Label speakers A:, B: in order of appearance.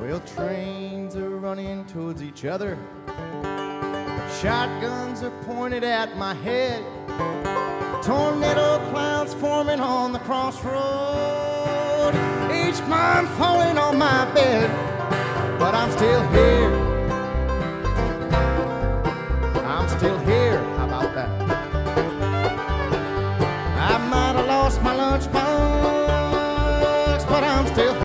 A: Well, trains are running towards each other. Shotguns are pointed at my head. Tornado clouds forming on the crossroad. Each bomb falling on my bed. But I'm still here. I'm still here. How about that?